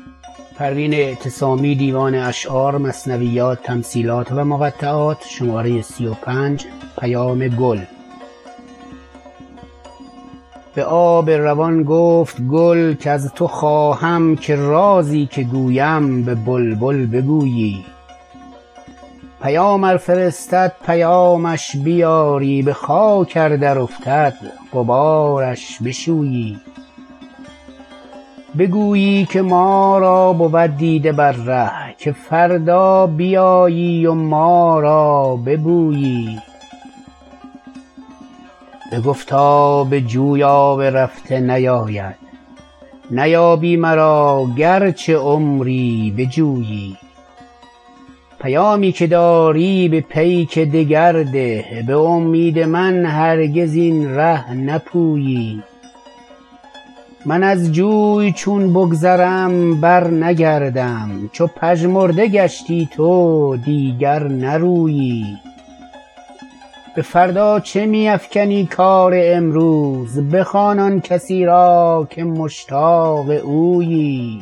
پروین اعتصامی، دیوان اشعار، مثنویات، تمثیلات و مقطعات، شماره 35. پیام گل. به آب روان گفت گل که از تو خواهم که رازی که گویم به بلبل بگویی. پیام ار فرستد پیامش بیاری، به خاک ار در افتد غبارش بشویی. بگویی که ما را بود دیده بر ره، که فردا بیایی و ما را ببویی. بگفتا به جوی آب رفته نیاید، نیابی مرا گرچه عمری بجویی. پیامی که داری به پیک دگر ده، به امید من هرگز این ره نپویی. من از جوی چون بگذرم بر نگردم، چو پژمرده گشتی تو دیگر نرویی. به فردا چه می افکنی کار امروز، بخوان آن کسی را که مشتاق اویی.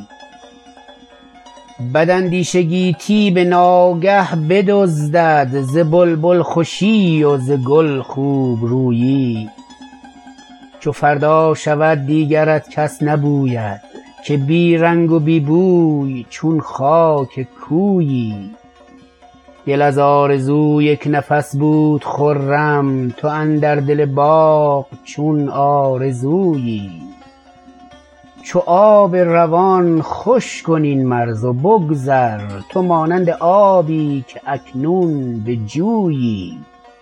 بداندیش گیتی به ناگه بدزدد، ز بلبل خوشی و ز گل خوب رویی. چو فردا شود دیگرت کس نبوید، که بی رنگ و بی بوی چون خاک کویی. دل از آرزو یک نفس بود خرم، تو اندر دل باغ چون آرزویی. چو آب روان خوش کن این مرز و بگذر، تو مانند آبی که اکنون به جویی.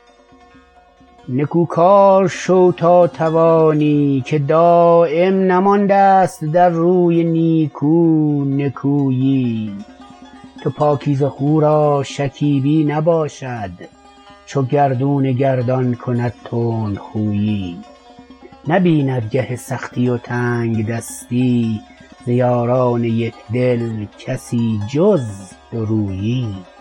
نکوکار شو تا توانی، که دایم نمانده است در روی نیکو نکویی. تو پاکیزه خو را شکیبی نباشد، چو گردون گردان کند تندخویی. نبیند گه سختی و تنگ دستی، ز یاران یک دل کسی جز دورویی.